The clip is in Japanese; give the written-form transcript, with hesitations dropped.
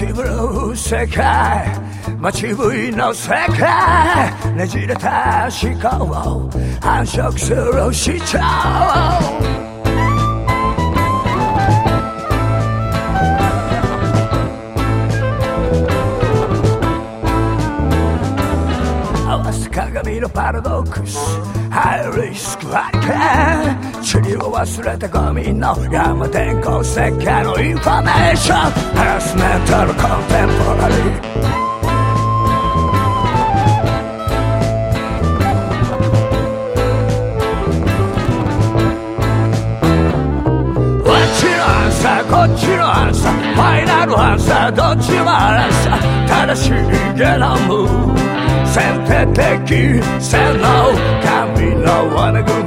街ぶる世界街ぶりの世界ねじれた思考を繁殖する市長鏡のパラドックスハイリスクハリケーン地理を忘れたゴミの山電光石火のインフォメーションハラスメントのコンテンポラリーこっちのアンサーファイナルアンサーどっちもアンサー正しいゲノム先手的洗脳神の罠ぐ